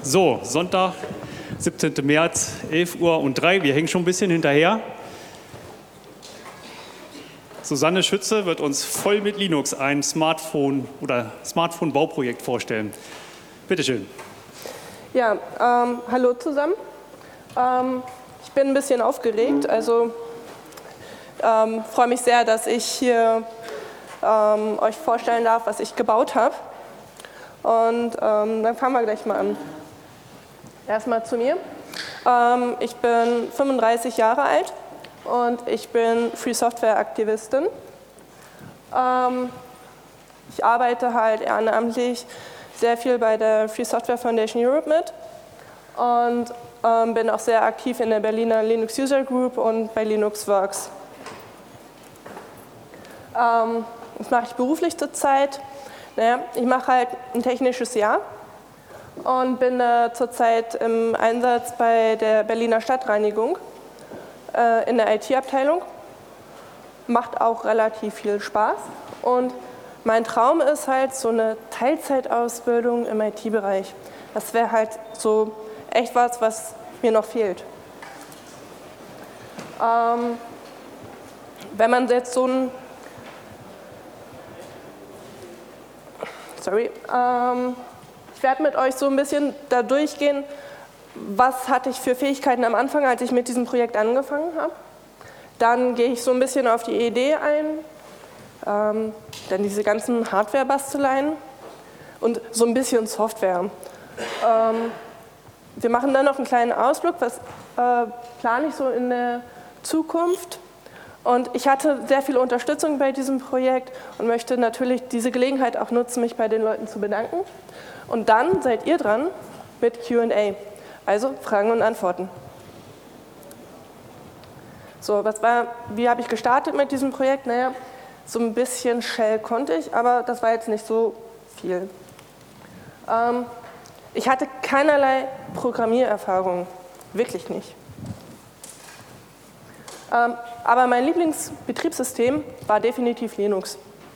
So, Sonntag, 17. März, 11:03 Uhr. Wir hängen schon ein bisschen hinterher. Susanne Schütze wird uns voll mit Linux ein Smartphone- oder Smartphone-Bauprojekt vorstellen. Bitte schön. Ja, hallo zusammen. Ich bin ein bisschen aufgeregt, also freue mich sehr, dass ich hier euch vorstellen darf, was ich gebaut habe. Und dann fangen wir gleich mal an. Erstmal zu mir. Ich bin 35 Jahre alt und ich bin Free Software Aktivistin. Ich arbeite halt ehrenamtlich sehr viel bei der Free Software Foundation Europe mit und bin auch sehr aktiv in der Berliner Linux User Group und bei LinuxWorks. Was mache ich beruflich zurzeit? Naja, ich mache halt ein technisches Jahr und bin zurzeit im Einsatz bei der Berliner Stadtreinigung in der IT-Abteilung. Macht auch relativ viel Spaß und mein Traum ist halt so eine Teilzeitausbildung im IT-Bereich. Das wäre halt so echt was mir noch fehlt. Wenn man jetzt so ein ich werde mit euch so ein bisschen da durchgehen, was hatte ich für Fähigkeiten am Anfang, als ich mit diesem Projekt angefangen habe. Dann gehe ich so ein bisschen auf die Idee ein, dann diese ganzen Hardware-Basteleien und so ein bisschen Software. Wir machen dann noch einen kleinen Ausblick, was plane ich so in der Zukunft. Und ich hatte sehr viel Unterstützung bei diesem Projekt und möchte natürlich diese Gelegenheit auch nutzen, mich bei den Leuten zu bedanken. Und dann seid ihr dran mit Q&A, also Fragen und Antworten. So, wie habe ich gestartet mit diesem Projekt? Naja, so ein bisschen Shell konnte ich, aber das war jetzt nicht so viel. Ich hatte keinerlei Programmiererfahrung, wirklich nicht. Aber mein Lieblingsbetriebssystem war definitiv Linux.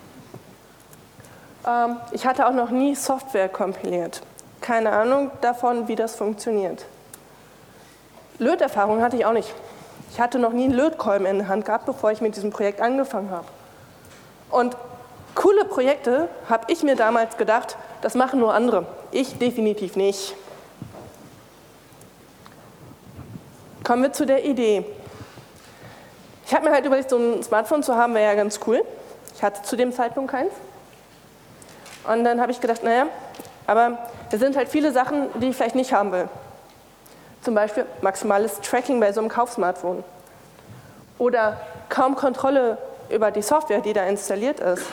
Ich hatte auch noch nie Software kompiliert. Keine Ahnung davon, wie das funktioniert. Löterfahrung hatte ich auch nicht. Ich hatte noch nie einen Lötkolben in der Hand gehabt, bevor ich mit diesem Projekt angefangen habe. Und coole Projekte, habe ich mir damals gedacht, das machen nur andere. Ich definitiv nicht. Kommen wir zu der Idee. Ich habe mir halt überlegt, so ein Smartphone zu haben, wäre ja ganz cool. Ich hatte zu dem Zeitpunkt keins. Und dann habe ich gedacht, naja, aber es sind halt viele Sachen, die ich vielleicht nicht haben will. Zum Beispiel maximales Tracking bei so einem Kaufsmartphone. Oder kaum Kontrolle über die Software, die da installiert ist.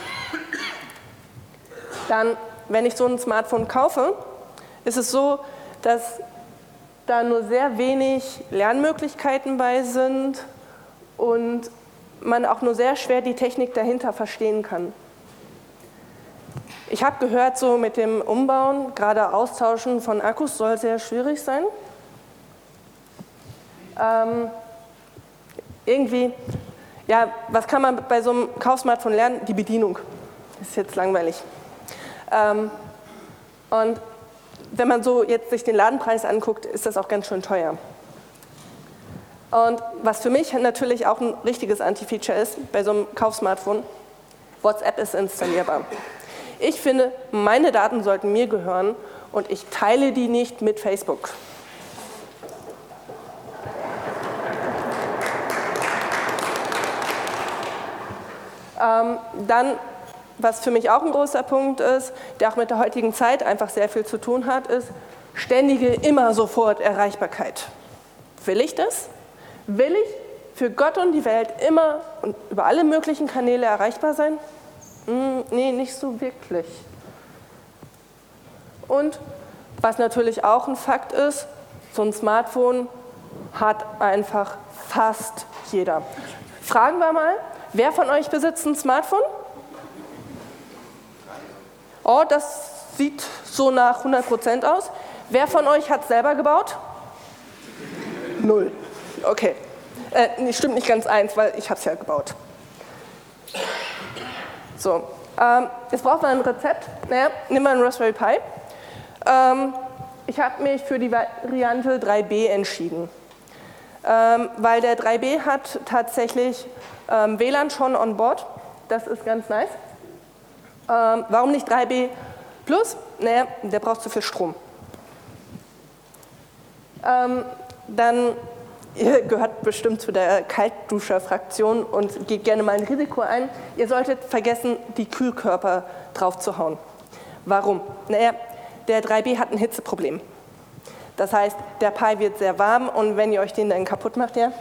Dann, wenn ich so ein Smartphone kaufe, ist es so, dass da nur sehr wenig Lernmöglichkeiten bei sind und man auch nur sehr schwer die Technik dahinter verstehen kann. Ich habe gehört, so mit dem Umbauen, gerade Austauschen von Akkus soll sehr schwierig sein. Irgendwie, ja, was kann man bei so einem Kaufsmartphone lernen? Die Bedienung. Ist jetzt langweilig. Und wenn man so jetzt sich den Ladenpreis anguckt, ist das auch ganz schön teuer. Und was für mich natürlich auch ein richtiges Anti-Feature ist, bei so einem Kaufsmartphone, WhatsApp ist installierbar. Ich finde, meine Daten sollten mir gehören und ich teile die nicht mit Facebook. Dann, was für mich auch ein großer Punkt ist, der auch mit der heutigen Zeit einfach sehr viel zu tun hat, ist ständige, immer sofort Erreichbarkeit. Will ich das? Will ich für Gott und die Welt immer und über alle möglichen Kanäle erreichbar sein? Nee, nicht so wirklich. Und was natürlich auch ein Fakt ist, so ein Smartphone hat einfach fast jeder. Fragen wir mal, wer von euch besitzt ein Smartphone? Oh, das sieht so nach 100% aus. Wer von euch hat es selber gebaut? 0. Okay. Nee, stimmt nicht ganz 1, weil ich habe es ja gebaut. So, jetzt braucht man ein Rezept. Naja, nehmen wir einen Raspberry Pi. ich habe mich für die Variante 3B entschieden, weil der 3B hat tatsächlich WLAN schon on board. Das ist ganz nice. Warum nicht 3B Plus? Naja, der braucht zu viel Strom. Dann, ihr gehört bestimmt zu der Kaltduscher-Fraktion und geht gerne mal ein Risiko ein. Ihr solltet vergessen, die Kühlkörper drauf zu hauen. Warum? Naja, der 3B hat ein Hitzeproblem. Das heißt, der Pi wird sehr warm und wenn ihr euch den dann kaputt macht, ja,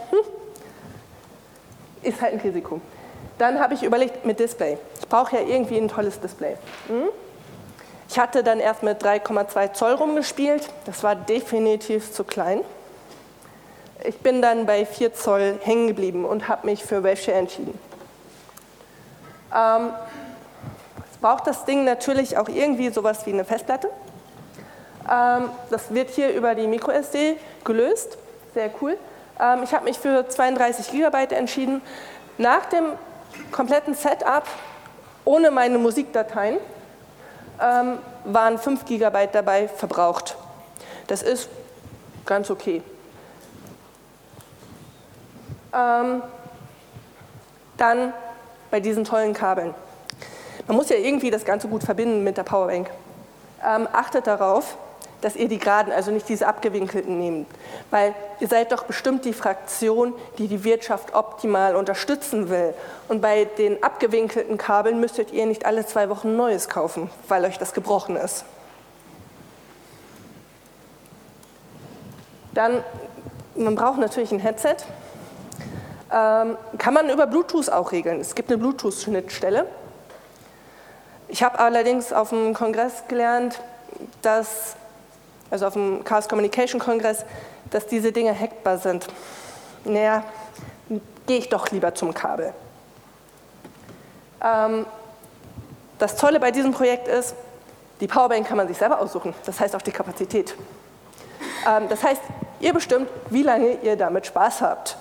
ist halt ein Risiko. Dann habe ich überlegt mit Display. Ich brauche ja irgendwie ein tolles Display. Ich hatte dann erst mit 3,2 Zoll rumgespielt. Das war definitiv zu klein. Ich bin dann bei 4 Zoll hängen geblieben und habe mich für Waveshare entschieden. Es braucht das Ding natürlich auch irgendwie sowas wie eine Festplatte. Das wird hier über die MicroSD gelöst. Sehr cool. Ich habe mich für 32 GB entschieden. Nach dem kompletten Setup, ohne meine Musikdateien, waren 5 GB dabei verbraucht. Das ist ganz okay. Dann bei diesen tollen Kabeln. Man muss ja irgendwie das Ganze gut verbinden mit der Powerbank. Achtet darauf, dass ihr die geraden, also nicht diese abgewinkelten nehmt. Weil ihr seid doch bestimmt die Fraktion, die die Wirtschaft optimal unterstützen will. Und bei den abgewinkelten Kabeln müsstet ihr nicht alle 2 Wochen ein neues kaufen, weil euch das gebrochen ist. Dann, man braucht natürlich ein Headset. Kann man über Bluetooth auch regeln. Es gibt eine Bluetooth-Schnittstelle. Ich habe allerdings auf dem Kongress gelernt, also auf dem Chaos Communication Kongress, dass diese Dinge hackbar sind. Naja, gehe ich doch lieber zum Kabel. Das Tolle bei diesem Projekt ist, die Powerbank kann man sich selber aussuchen. Das heißt auch die Kapazität. Das heißt, ihr bestimmt, wie lange ihr damit Spaß habt.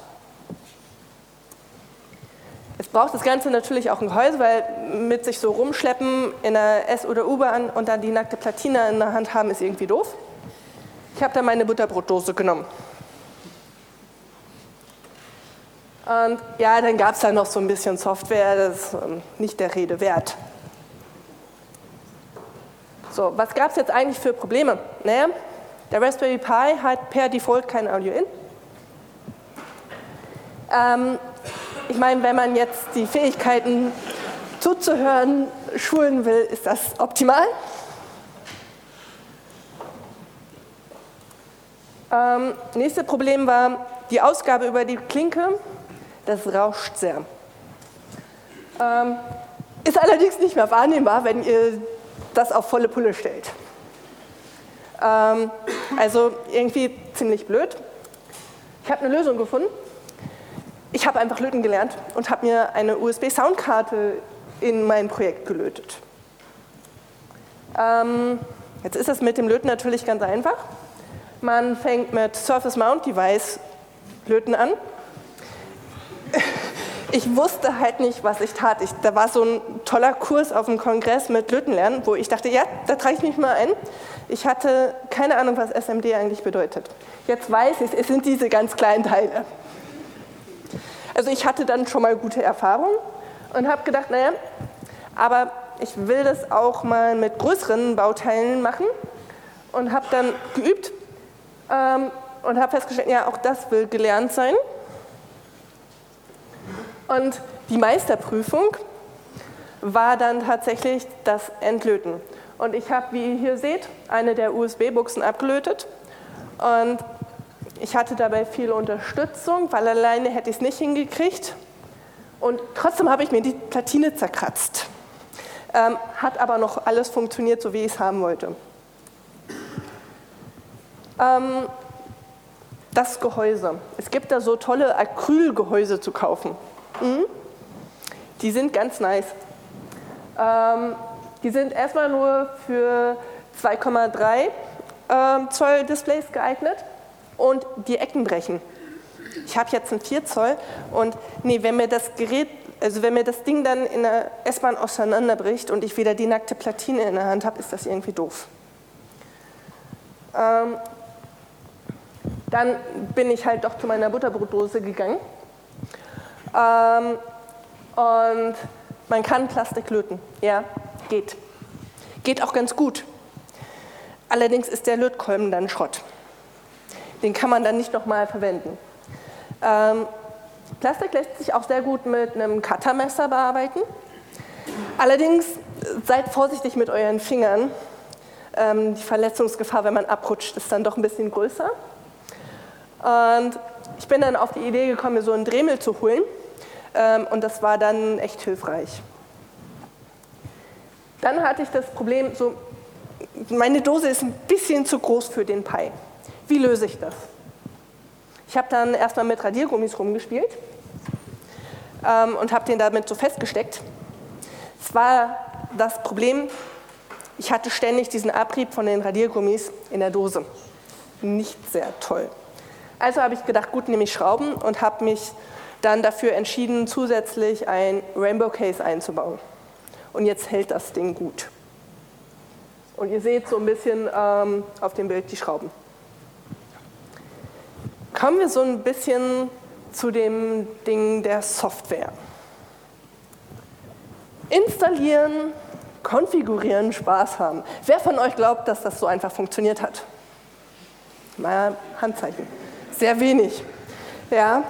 Es braucht das Ganze natürlich auch ein Gehäuse, weil mit sich so rumschleppen in der S- oder U-Bahn und dann die nackte Platine in der Hand haben, ist irgendwie doof. Ich habe da meine Butterbrotdose genommen. Und ja, dann gab es da noch so ein bisschen Software, das ist nicht der Rede wert. So, was gab es jetzt eigentlich für Probleme? Naja, der Raspberry Pi hat per Default kein Audio-In. Ich meine, wenn man jetzt die Fähigkeiten zuzuhören schulen will, ist das optimal. Nächstes Problem war die Ausgabe über die Klinke. Das rauscht sehr. Ist allerdings nicht mehr wahrnehmbar, wenn ihr das auf volle Pulle stellt. Also irgendwie ziemlich blöd. Ich habe eine Lösung gefunden. Ich habe einfach löten gelernt und habe mir eine USB-Soundkarte in mein Projekt gelötet. Jetzt ist das mit dem Löten natürlich ganz einfach. Man fängt mit Surface Mount Device Löten an. Ich wusste halt nicht, was ich tat. Da war so ein toller Kurs auf dem Kongress mit Löten lernen, wo ich dachte, ja, da trage ich mich mal ein. Ich hatte keine Ahnung, was SMD eigentlich bedeutet. Jetzt weiß ich, es sind diese ganz kleinen Teile. Also ich hatte dann schon mal gute Erfahrungen und habe gedacht, naja, aber ich will das auch mal mit größeren Bauteilen machen und habe dann geübt und habe festgestellt, ja, auch das will gelernt sein. Und die Meisterprüfung war dann tatsächlich das Entlöten. Und ich habe, wie ihr hier seht, eine der USB-Buchsen abgelötet und ich hatte dabei viel Unterstützung, weil alleine hätte ich es nicht hingekriegt. Und trotzdem habe ich mir die Platine zerkratzt. Hat aber noch alles funktioniert, so wie ich es haben wollte. Das Gehäuse. Es gibt da so tolle Acrylgehäuse zu kaufen. Die sind ganz nice. Die sind erstmal nur für 2,3 Zoll Displays geeignet. Und die Ecken brechen. Ich habe jetzt einen 4 Zoll und nee, wenn mir das Ding dann in der S-Bahn auseinanderbricht und ich wieder die nackte Platine in der Hand habe, ist das irgendwie doof. Dann bin ich halt doch zu meiner Butterbrotdose gegangen. Und man kann Plastik löten. Ja, geht. Geht auch ganz gut. Allerdings ist der Lötkolben dann Schrott. Den kann man dann nicht nochmal verwenden. Plastik lässt sich auch sehr gut mit einem Cuttermesser bearbeiten. Allerdings seid vorsichtig mit euren Fingern. Die Verletzungsgefahr, wenn man abrutscht, ist dann doch ein bisschen größer. Und ich bin dann auf die Idee gekommen, mir so einen Dremel zu holen. Und das war dann echt hilfreich. Dann hatte ich das Problem, so, meine Dose ist ein bisschen zu groß für den Pi. Wie löse ich das? Ich habe dann erstmal mit Radiergummis rumgespielt und habe den damit so festgesteckt. Es war das Problem, ich hatte ständig diesen Abrieb von den Radiergummis in der Dose. Nicht sehr toll. Also habe ich gedacht, gut, nehme ich Schrauben und habe mich dann dafür entschieden, zusätzlich ein Rainbow Case einzubauen. Und jetzt hält das Ding gut. Und ihr seht so ein bisschen auf dem Bild die Schrauben. Kommen wir so ein bisschen zu dem Ding der Software. Installieren, konfigurieren, Spaß haben. Wer von euch glaubt, dass das so einfach funktioniert hat? Mal Handzeichen. Sehr wenig. Ja.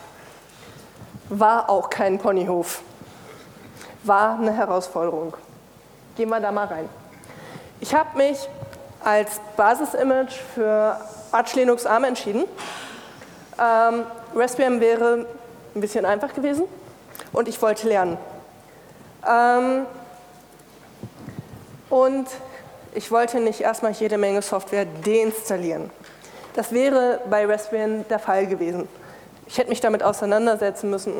War auch kein Ponyhof. War eine Herausforderung. Gehen wir da mal rein. Ich habe mich als Basis-Image für Arch Linux ARM entschieden. Raspbian wäre ein bisschen einfach gewesen und ich wollte lernen. Und ich wollte nicht erstmal jede Menge Software deinstallieren. Das wäre bei Raspbian der Fall gewesen. Ich hätte mich damit auseinandersetzen müssen.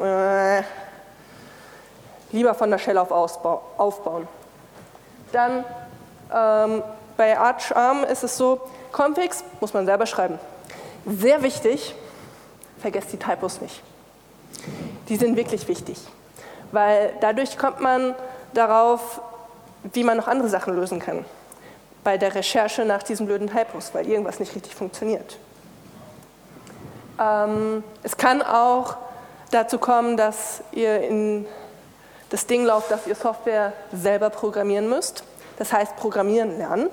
Lieber von der Shell auf aufbauen. Dann bei Arch ARM ist es so, Configs muss man selber schreiben. Sehr wichtig, vergesst die Typos nicht. Die sind wirklich wichtig, weil dadurch kommt man darauf, wie man noch andere Sachen lösen kann. Bei der Recherche nach diesen blöden Typos, weil irgendwas nicht richtig funktioniert. Es kann auch dazu kommen, dass ihr in das Ding lauft, dass ihr Software selber programmieren müsst. Das heißt, Programmieren lernen.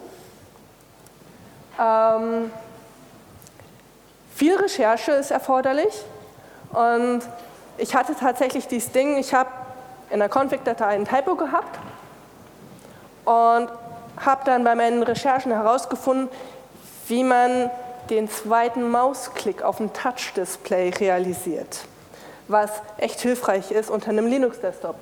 Viel Recherche ist erforderlich und ich hatte tatsächlich dieses Ding, ich habe in der Config-Datei ein Typo gehabt und habe dann bei meinen Recherchen herausgefunden, wie man den zweiten Mausklick auf dem Touch-Display realisiert, was echt hilfreich ist unter einem Linux-Desktop.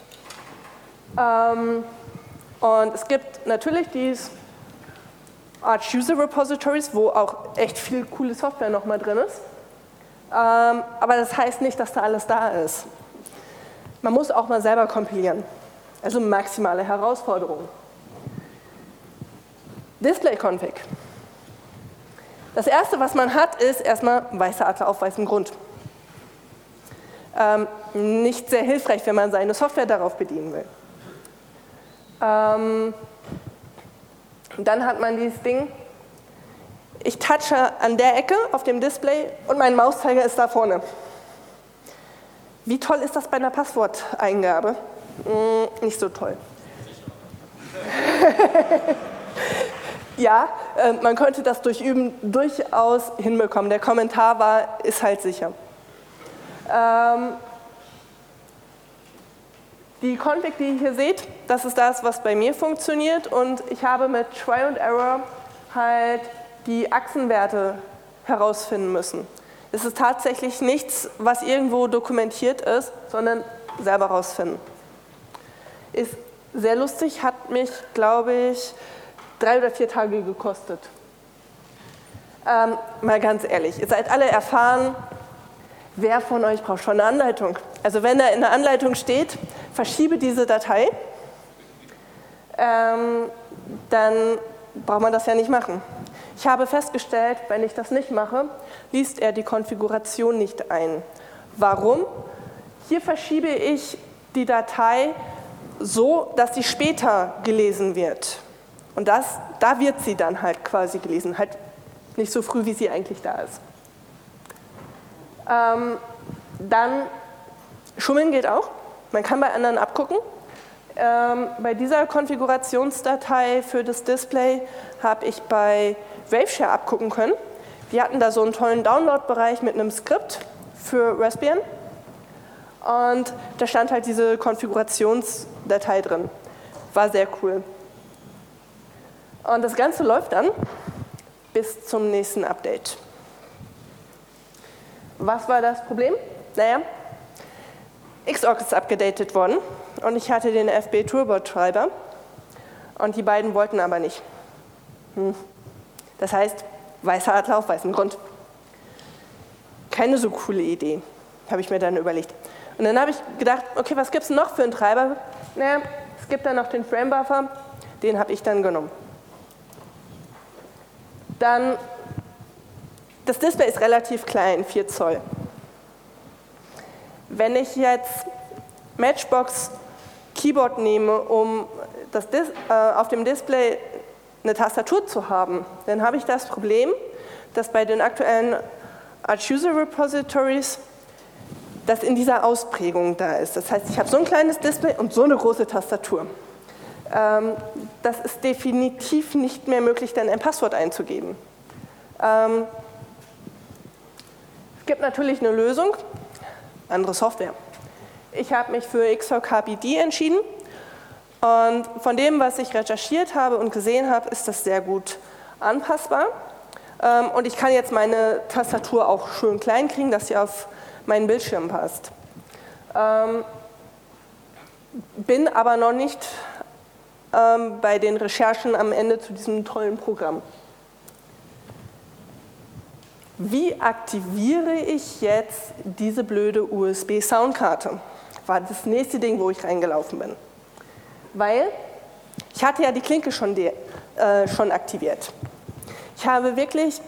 Und es gibt natürlich diese Arch User Repositories, wo auch echt viel coole Software nochmal drin ist. Aber das heißt nicht, dass da alles da ist. Man muss auch mal selber kompilieren. Also maximale Herausforderung. Display-Config. Das erste, was man hat, ist erstmal weißer Adler auf weißem Grund. Nicht sehr hilfreich, wenn man seine Software darauf bedienen will. Dann hat man dieses Ding, ich touche an der Ecke auf dem Display und mein Mauszeiger ist da vorne. Wie toll ist das bei einer Passworteingabe? Nicht so toll. Ja, man könnte das durch Üben durchaus hinbekommen. Der Kommentar war, ist halt sicher. Die Config, die ihr hier seht, das ist das, was bei mir funktioniert und ich habe mit Try and Error halt die Achsenwerte herausfinden müssen. Es ist tatsächlich nichts, was irgendwo dokumentiert ist, sondern selber rausfinden. Ist sehr lustig, hat mich, glaube ich, 3 oder 4 Tage gekostet. Mal ganz ehrlich, ihr seid alle erfahren, wer von euch braucht schon eine Anleitung? Also wenn da in der Anleitung steht, verschiebe diese Datei, dann braucht man das ja nicht machen. Ich habe festgestellt, wenn ich das nicht mache, liest er die Konfiguration nicht ein. Warum? Hier verschiebe ich die Datei so, dass sie später gelesen wird. Und da wird sie dann halt quasi gelesen, halt nicht so früh, wie sie eigentlich da ist. Dann Schummeln geht auch. Man kann bei anderen abgucken. Bei dieser Konfigurationsdatei für das Display habe ich bei Waveshare abgucken können. Die hatten da so einen tollen Download-Bereich mit einem Skript für Raspbian. Und da stand halt diese Konfigurationsdatei drin. War sehr cool. Und das Ganze läuft dann bis zum nächsten Update. Was war das Problem? Naja, Xorg ist abgedatet worden und ich hatte den FB Turbo-Treiber und die beiden wollten aber nicht. Das heißt, weißer Adler auf weißem Grund. Keine so coole Idee, habe ich mir dann überlegt. Und dann habe ich gedacht, okay, was gibt es noch für einen Treiber? Naja, es gibt dann noch den Framebuffer, den habe ich dann genommen. Dann, das Display ist relativ klein, 4 Zoll. Wenn ich jetzt Matchbox Keyboard nehme, um auf dem Display eine Tastatur zu haben, dann habe ich das Problem, dass bei den aktuellen Arch User Repositories das in dieser Ausprägung da ist. Das heißt, ich habe so ein kleines Display und so eine große Tastatur. Das ist definitiv nicht mehr möglich, dann ein Passwort einzugeben. Es gibt natürlich eine Lösung, andere Software. Ich habe mich für Xorg KBD entschieden und von dem, was ich recherchiert habe und gesehen habe, ist das sehr gut anpassbar. Und ich kann jetzt meine Tastatur auch schön klein kriegen, dass sie auf meinen Bildschirm passt. Bin aber noch nicht bei den Recherchen am Ende zu diesem tollen Programm. Wie aktiviere ich jetzt diese blöde USB-Soundkarte? War das nächste Ding, wo ich reingelaufen bin. Weil ich hatte ja die Klinke schon aktiviert. Ich habe wirklich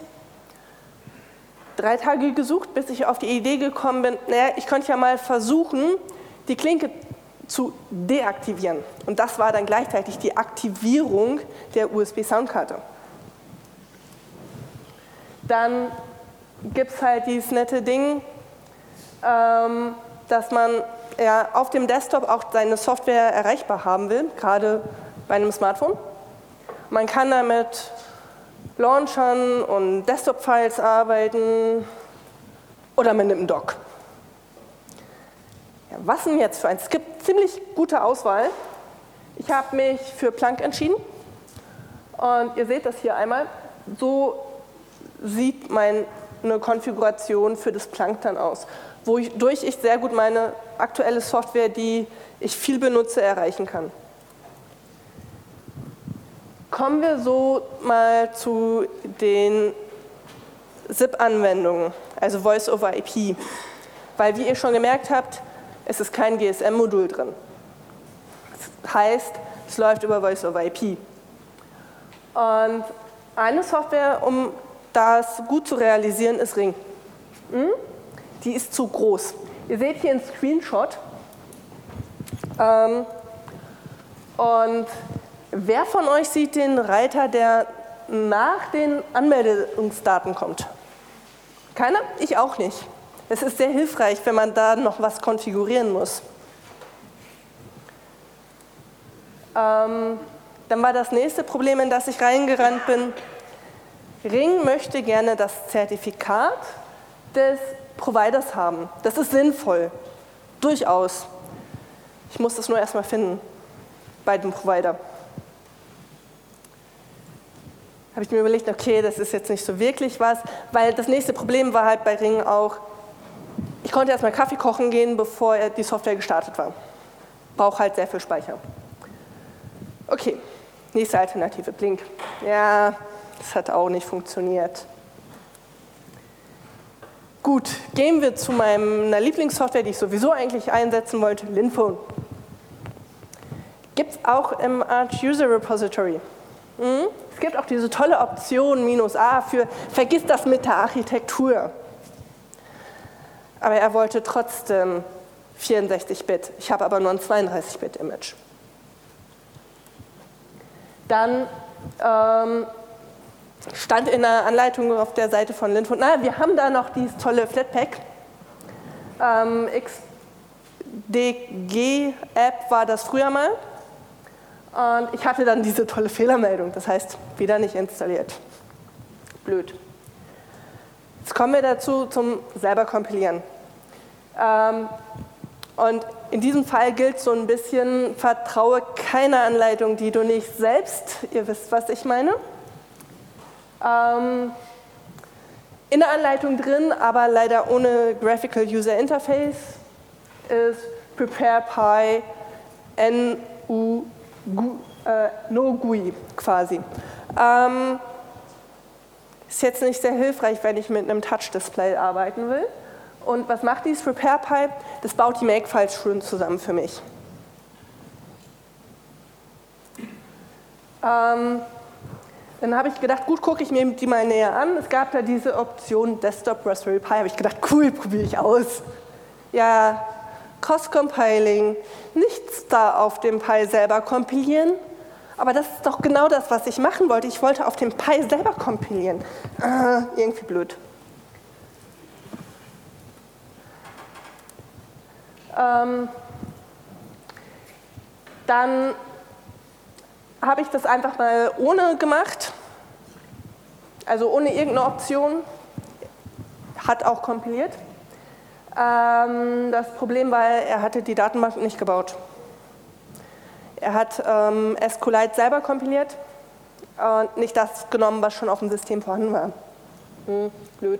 3 Tage gesucht, bis ich auf die Idee gekommen bin, naja, ich könnte ja mal versuchen, die Klinke zu deaktivieren. Und das war dann gleichzeitig die Aktivierung der USB-Soundkarte. Dann gibt es halt dieses nette Ding, dass man ja, auf dem Desktop auch seine Software erreichbar haben will, gerade bei einem Smartphone. Man kann damit Launchern und Desktop-Files arbeiten oder man nimmt einen Dock. Ja, was denn jetzt für eins? Es gibt ziemlich gute Auswahl. Ich habe mich für Plunk entschieden und ihr seht das hier einmal. So sieht meine Konfiguration für das Plunk dann aus, wodurch ich sehr gut meine aktuelle Software, die ich viel benutze, erreichen kann. Kommen wir so mal zu den SIP-Anwendungen, also Voice over IP. Weil, wie ihr schon gemerkt habt, es ist kein GSM-Modul drin. Das heißt, es läuft über Voice over IP. Und eine Software, um das gut zu realisieren, ist Ring. Die ist zu groß. Ihr seht hier einen Screenshot. Und wer von euch sieht den Reiter, der nach den Anmeldungsdaten kommt? Keiner? Ich auch nicht. Es ist sehr hilfreich, wenn man da noch was konfigurieren muss. Dann war das nächste Problem, in das ich reingerannt bin. Ring möchte gerne das Zertifikat des Providers haben. Das ist sinnvoll, durchaus. Ich muss das nur erstmal finden bei dem Provider. Habe ich mir überlegt, okay, das ist jetzt nicht so wirklich was, weil das nächste Problem war halt bei Ring auch, ich konnte erstmal Kaffee kochen gehen, bevor die Software gestartet war. Braucht halt sehr viel Speicher. Okay, nächste Alternative, Blink. Ja, das hat auch nicht funktioniert. Gut, gehen wir zu meiner Lieblingssoftware, die ich sowieso eigentlich einsetzen wollte, Linphone. Gibt es auch im Arch User Repository. Es gibt auch diese tolle Option -A für vergiss das mit der Architektur. Aber er wollte trotzdem 64-Bit. Ich habe aber nur ein 32-Bit-Image. Dann stand in der Anleitung auf der Seite von Linfo, wir haben da noch dieses tolle Flatpak. XDG-App war das früher mal. Und ich hatte dann diese tolle Fehlermeldung, das heißt, wieder nicht installiert. Blöd. Jetzt kommen wir dazu zum selber kompilieren. Und in diesem Fall gilt so ein bisschen, vertraue keiner Anleitung, die du nicht selbst, ihr wisst, was ich meine. In der Anleitung drin, aber leider ohne Graphical User Interface, ist PreparePy no GUI quasi. Ist jetzt nicht sehr hilfreich, wenn ich mit einem Touch-Display arbeiten will. Und was macht dieses PreparePy? Das baut die Make-Files schön zusammen für mich. Dann habe ich gedacht, gut, gucke ich mir die mal näher an. Es gab da diese Option Desktop Raspberry Pi. Habe ich gedacht, cool, probiere ich aus. Ja, Cross-Compiling, nichts da auf dem Pi selber kompilieren. Aber das ist doch genau das, was ich machen wollte. Ich wollte auf dem Pi selber kompilieren. Irgendwie blöd. Dann habe ich das einfach mal ohne gemacht, also ohne irgendeine Option, hat auch kompiliert. Das Problem war, er hatte die Datenbank nicht gebaut. Er hat SQLite selber kompiliert und nicht das genommen, was schon auf dem System vorhanden war. Blöd.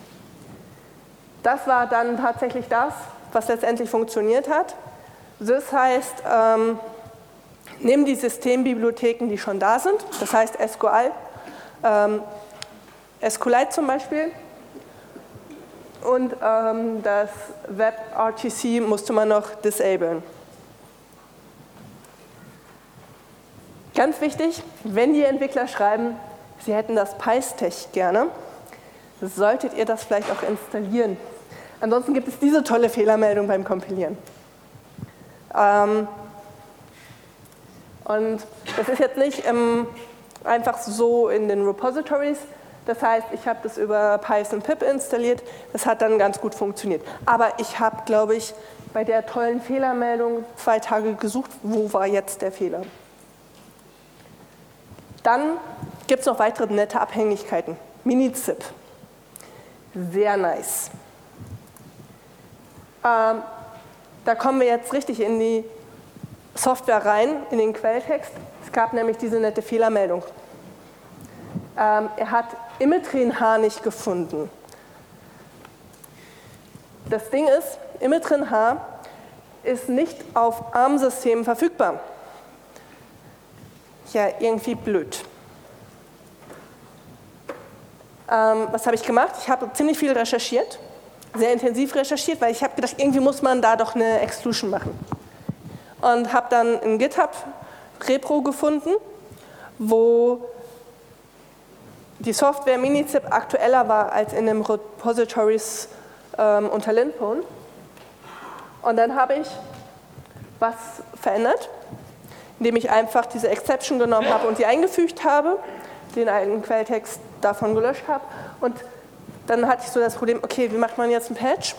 Das war dann tatsächlich das, was letztendlich funktioniert hat. Das heißt, nimm die Systembibliotheken, die schon da sind, das heißt SQL, SQLite zum Beispiel, und das WebRTC musste man noch disablen. Ganz wichtig, wenn die Entwickler schreiben, sie hätten das PyStech gerne, solltet ihr das vielleicht auch installieren. Ansonsten gibt es diese tolle Fehlermeldung beim Kompilieren. Und das ist jetzt nicht einfach so in den Repositories. Das heißt, ich habe das über Python pip installiert. Das hat dann ganz gut funktioniert. Aber ich habe, glaube ich, bei der tollen Fehlermeldung 2 Tage gesucht, wo war jetzt der Fehler. Dann gibt es noch weitere nette Abhängigkeiten. Minizip. Sehr nice. Da kommen wir jetzt richtig in die Software rein, in den Quelltext. Es gab nämlich diese nette Fehlermeldung. Er hat Imetrin-H nicht gefunden. Das Ding ist, Imetrin-H ist nicht auf ARM-Systemen verfügbar. Ja, irgendwie blöd. Was habe ich gemacht? Ich habe ziemlich viel recherchiert, sehr intensiv recherchiert, weil ich habe gedacht, irgendwie muss man da doch eine Exclusion machen. Und habe dann ein GitHub-Repro gefunden, wo die Software Minizip aktueller war als in den Repositories unter Linfo. Und dann habe ich was verändert, indem ich einfach diese Exception genommen habe und die eingefügt habe, den alten Quelltext davon gelöscht habe. Und dann hatte ich so das Problem, okay, wie macht man jetzt einen Patch?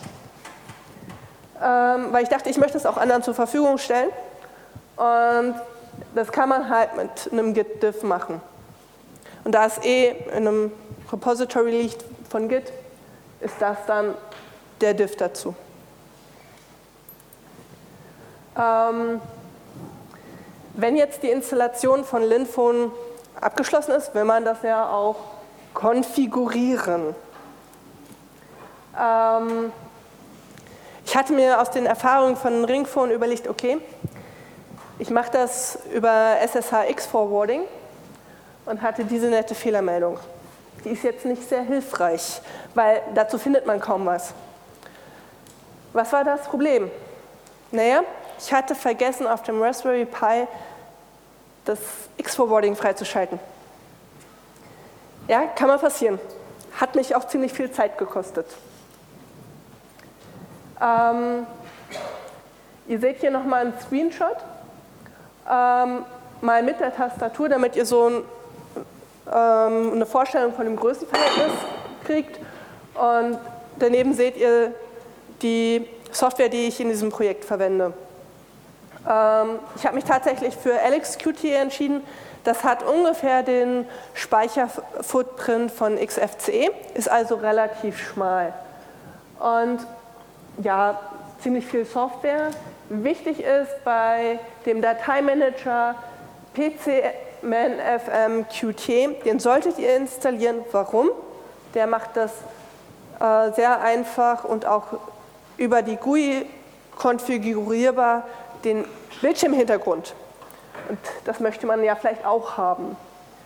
Weil ich dachte, ich möchte es auch anderen zur Verfügung stellen. Und das kann man halt mit einem Git-Diff machen. Und da es in einem Repository liegt von Git, ist das dann der Diff dazu. Wenn jetzt die Installation von Linfo abgeschlossen ist, will man das ja auch konfigurieren. Ich hatte mir aus den Erfahrungen von Ringphone überlegt, okay, ich mache das über SSH-X-Forwarding und hatte diese nette Fehlermeldung. Die ist jetzt nicht sehr hilfreich, weil dazu findet man kaum was. Was war das Problem? Naja, ich hatte vergessen, auf dem Raspberry Pi das X-Forwarding freizuschalten. Ja, kann mal passieren. Hat mich auch ziemlich viel Zeit gekostet. Ihr seht hier nochmal einen Screenshot, mal mit der Tastatur, damit ihr so ein eine Vorstellung von dem Größenverhältnis kriegt. Und daneben seht ihr die Software, die ich in diesem Projekt verwende. Ich habe mich tatsächlich für LXQt entschieden. Das hat ungefähr den Speicherfootprint von XFCE, ist also relativ schmal. Und ja, ziemlich viel Software. Wichtig ist bei dem Dateimanager PCManFMQt, den solltet ihr installieren. Warum? Der macht das sehr einfach und auch über die GUI konfigurierbar den Bildschirmhintergrund. Und das möchte man ja vielleicht auch haben.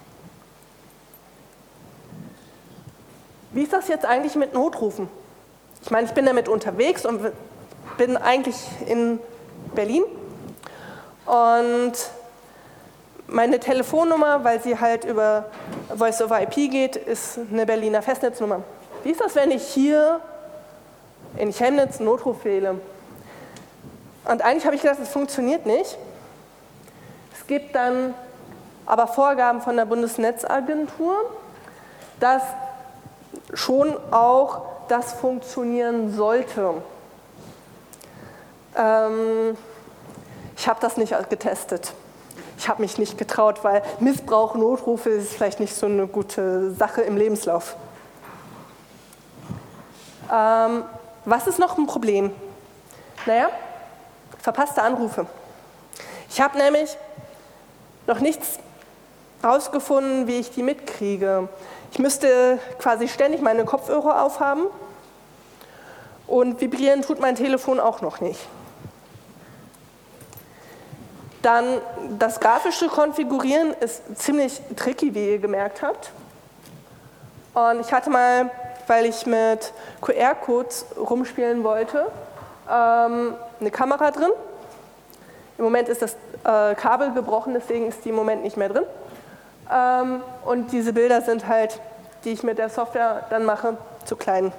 Wie ist das jetzt eigentlich mit Notrufen? Ich meine, ich bin damit unterwegs und bin eigentlich in Berlin. Und meine Telefonnummer, weil sie halt über Voice-over-IP geht, ist eine Berliner Festnetznummer. Wie ist das, wenn ich hier in Chemnitz einen Notruf wähle? Und eigentlich habe ich gedacht, das funktioniert nicht. Es gibt dann aber Vorgaben von der Bundesnetzagentur, dass schon auch das funktionieren sollte. Ich habe das nicht getestet. Ich habe mich nicht getraut, weil Missbrauch, Notrufe ist vielleicht nicht so eine gute Sache im Lebenslauf. Was ist noch ein Problem? Naja, verpasste Anrufe. Ich habe nämlich noch nichts rausgefunden, wie ich die mitkriege. Ich müsste quasi ständig meine Kopfhörer aufhaben und vibrieren tut mein Telefon auch noch nicht. Dann das grafische Konfigurieren ist ziemlich tricky, wie ihr gemerkt habt. Und ich hatte mal, weil ich mit QR-Codes rumspielen wollte, eine Kamera drin. Im Moment ist das Kabel gebrochen, deswegen ist die im Moment nicht mehr drin. Und diese Bilder sind halt, die ich mit der Software dann mache, zu klein.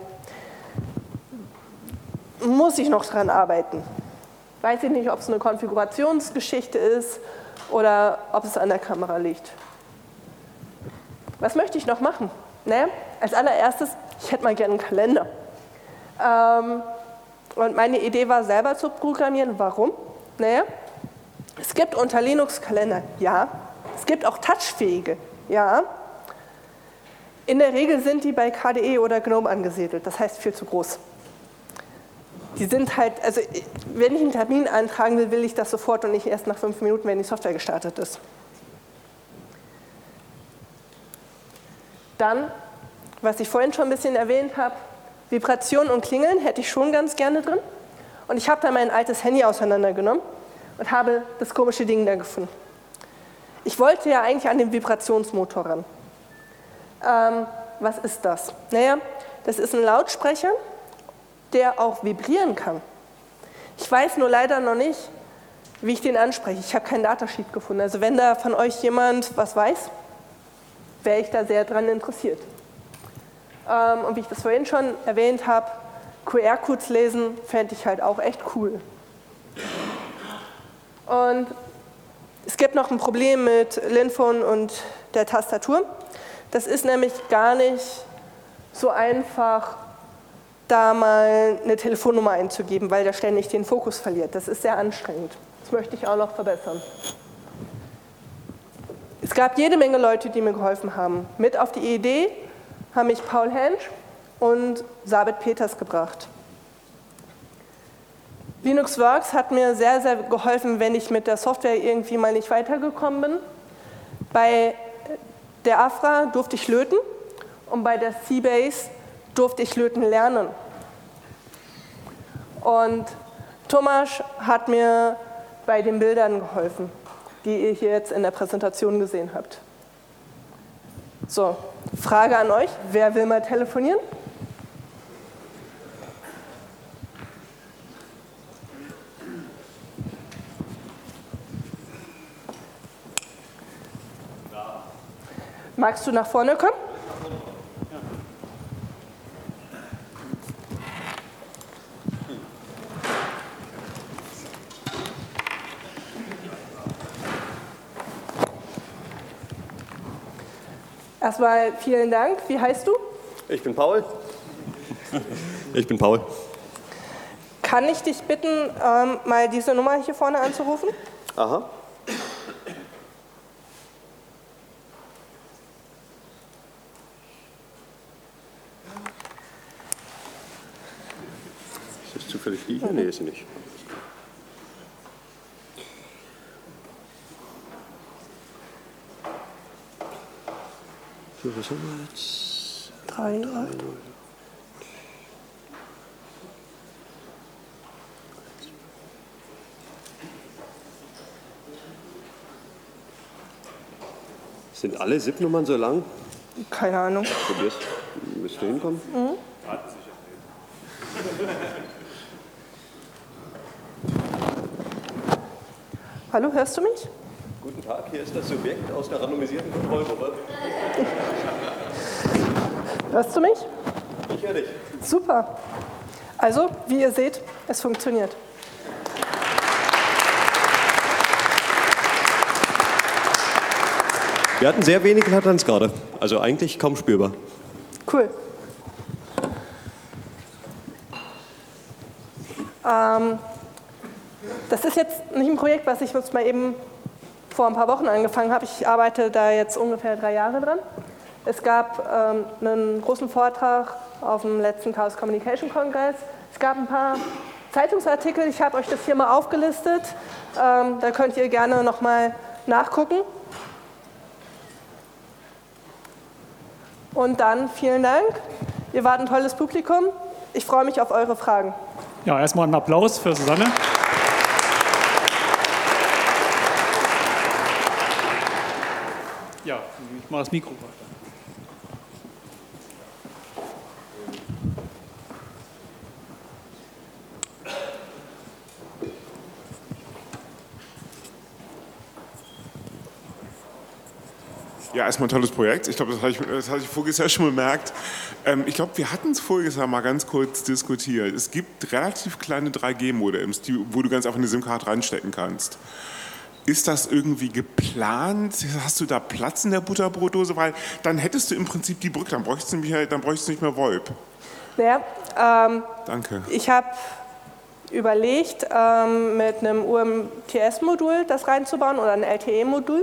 Muss ich noch dran arbeiten. Weiß ich nicht, ob es eine Konfigurationsgeschichte ist oder ob es an der Kamera liegt. Was möchte ich noch machen? Naja, als allererstes, ich hätte mal gerne einen Kalender. Und meine Idee war, selber zu programmieren. Warum? Naja, es gibt unter Linux Kalender, ja. Es gibt auch touchfähige, ja. In der Regel sind die bei KDE oder GNOME angesiedelt, das heißt viel zu groß. Die sind halt, also wenn ich einen Termin eintragen will, will ich das sofort und nicht erst nach 5 Minuten, wenn die Software gestartet ist. Dann, was ich vorhin schon ein bisschen erwähnt habe, Vibrationen und Klingeln hätte ich schon ganz gerne drin. Und ich habe da mein altes Handy auseinandergenommen und habe das komische Ding da gefunden. Ich wollte ja eigentlich an den Vibrationsmotor ran. Was ist das? Naja, das ist ein Lautsprecher, der auch vibrieren kann. Ich weiß nur leider noch nicht, wie ich den anspreche. Ich habe kein Datasheet gefunden. Also wenn da von euch jemand was weiß, wäre ich da sehr dran interessiert. Und wie ich das vorhin schon erwähnt habe, QR-Codes lesen fände ich halt auch echt cool. Und es gibt noch ein Problem mit Linphone und der Tastatur. Das ist nämlich gar nicht so einfach, da mal eine Telefonnummer einzugeben, weil der ständig den Fokus verliert. Das ist sehr anstrengend. Das möchte ich auch noch verbessern. Es gab jede Menge Leute, die mir geholfen haben. Mit auf die Idee haben mich Paul Hensch und Sabit Peters gebracht. LinuxWorks hat mir sehr, sehr geholfen, wenn ich mit der Software irgendwie mal nicht weitergekommen bin. Bei der Afra durfte ich löten und bei der C-Base durfte ich löten lernen. Und Thomas hat mir bei den Bildern geholfen, die ihr hier jetzt in der Präsentation gesehen habt. So, Frage an euch, wer will mal telefonieren? Magst du nach vorne kommen? Erstmal vielen Dank. Wie heißt du? Ich bin Paul. Ich bin Paul. Kann ich dich bitten, mal diese Nummer hier vorne anzurufen? Aha. Ist das zufällig die hier? Nee, ist sie nicht. So, was haben wir jetzt? 3, 8. Sind alle SIP-Nummern so lang? Keine Ahnung. Probier's. Müsste hinkommen. Mhm. Hallo, hörst du mich? Guten Tag, hier ist das Subjekt aus der randomisierten Kontrollgruppe. Hörst du mich? Ich höre dich. Super. Also, wie ihr seht, es funktioniert. Wir hatten sehr wenig Latenz gerade. Also eigentlich kaum spürbar. Cool. Das ist jetzt nicht ein Projekt, was ich jetzt mal eben vor ein paar Wochen angefangen habe. Ich arbeite da jetzt ungefähr 3 Jahre dran. Es gab einen großen Vortrag auf dem letzten Chaos Communication Kongress. Es gab ein paar Zeitungsartikel. Ich habe euch das hier mal aufgelistet. Da könnt ihr gerne nochmal nachgucken. Und dann vielen Dank. Ihr wart ein tolles Publikum. Ich freue mich auf eure Fragen. Ja, erstmal einen Applaus für Susanne. Ja, ich mache das Mikro weiter. Ja, erstmal ein tolles Projekt. Ich glaube, das hatte ich voriges Jahr schon bemerkt. Ich glaube, wir hatten es voriges Jahr mal ganz kurz diskutiert. Es gibt relativ kleine 3G-Modems, wo du ganz einfach eine SIM-Card reinstecken kannst. Ist das irgendwie geplant? Hast du da Platz in der Butterbrotdose? Weil dann hättest du im Prinzip die Brücke, dann bräuchtest du nicht mehr VoIP. Ja, Danke. ich habe überlegt, mit einem UMTS-Modul das reinzubauen oder ein LTE-Modul.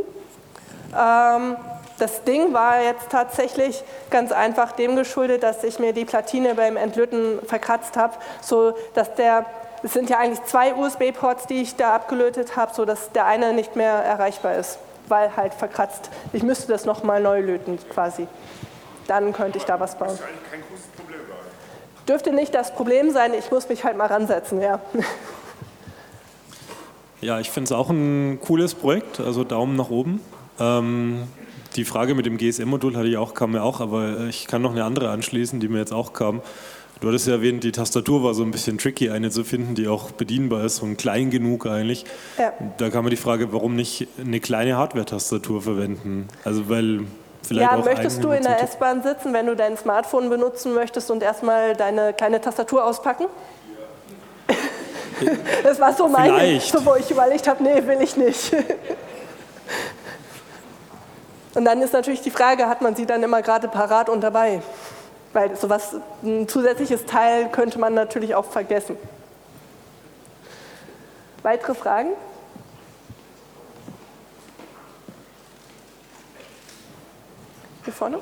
Das Ding war jetzt tatsächlich ganz einfach dem geschuldet, dass ich mir die Platine beim Entlöten verkratzt habe, so dass es sind ja eigentlich 2 USB-Ports, die ich da abgelötet habe, so dass der eine nicht mehr erreichbar ist, weil halt verkratzt. Ich müsste das nochmal neu löten quasi. Dann könnte ich da was bauen. Das ist eigentlich kein großes Problem sein. Dürfte nicht das Problem sein, ich muss mich halt mal ransetzen, ja. Ja, ich finde es auch ein cooles Projekt, also Daumen nach oben. Die Frage mit dem GSM-Modul kam mir auch, aber ich kann noch eine andere anschließen, die mir jetzt auch kam. Du hattest ja erwähnt, die Tastatur war so ein bisschen tricky, eine zu finden, die auch bedienbar ist und klein genug eigentlich. Ja. Da kam mir die Frage, warum nicht eine kleine Hardware-Tastatur verwenden? Also weil vielleicht Ja, auch möchtest du in der S-Bahn sitzen, wenn du dein Smartphone benutzen möchtest und erstmal deine kleine Tastatur auspacken? Ja. Das war so meine, so, wo ich überlegt habe, nee, will ich nicht. Und dann ist natürlich die Frage, hat man sie dann immer gerade parat und dabei? Weil sowas, ein zusätzliches Teil könnte man natürlich auch vergessen. Weitere Fragen? Hier vorne?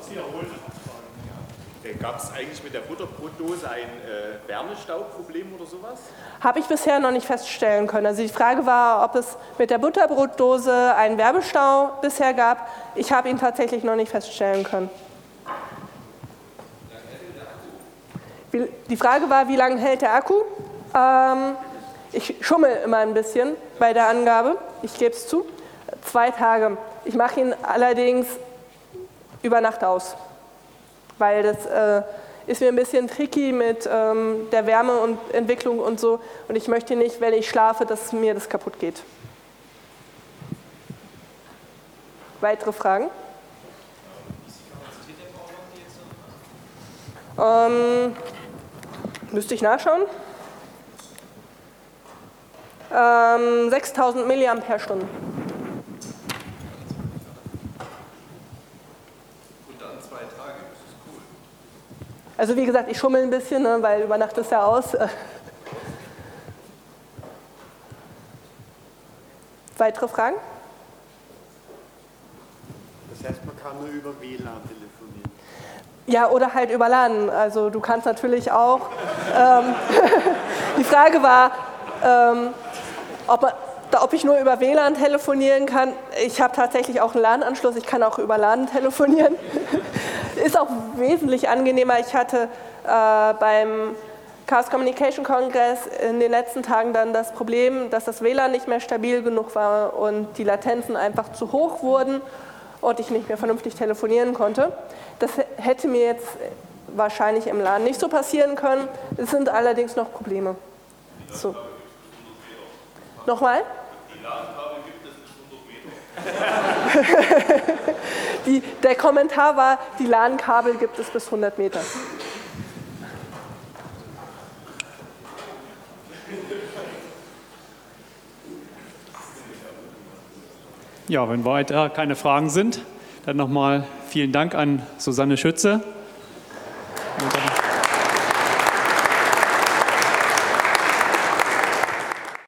Gab es eigentlich mit der Butterbrotdose ein Wärmestauproblem oder sowas? Habe ich bisher noch nicht feststellen können. Also die Frage war, ob es mit der Butterbrotdose einen Wärmestau bisher gab. Ich habe ihn tatsächlich noch nicht feststellen können. Die Frage war, wie lange hält der Akku? Ich schummel immer ein bisschen bei der Angabe, ich gebe es zu. 2 Tage. Ich mache ihn allerdings über Nacht aus, weil das ist mir ein bisschen tricky mit der Wärme und Entwicklung und so. Und ich möchte nicht, wenn ich schlafe, dass mir das kaputt geht. Weitere Fragen? Müsste ich nachschauen. 6000 mAh. Also wie gesagt, ich schummel ein bisschen, ne, weil über Nacht ist ja aus. Weitere Fragen? Das heißt, man kann nur über WLAN telefonieren. Ja, oder halt über LAN. Also du kannst natürlich auch. Die Frage war, ob ich nur über WLAN telefonieren kann. Ich habe tatsächlich auch einen LAN-Anschluss. Ich kann auch über LAN telefonieren. Ist auch wesentlich angenehmer. Ich hatte beim Chaos Communication Kongress in den letzten Tagen dann das Problem, dass das WLAN nicht mehr stabil genug war und die Latenzen einfach zu hoch wurden und ich nicht mehr vernünftig telefonieren konnte. Das hätte mir jetzt wahrscheinlich im LAN nicht so passieren können. Es sind allerdings noch Probleme. So. Nochmal? Die LAN-Kabel gibt es bis 100 Meter. Der Kommentar war, die LAN-Kabel gibt es bis 100 Meter. Ja, wenn weiter keine Fragen sind, dann nochmal vielen Dank an Susanne Schütze.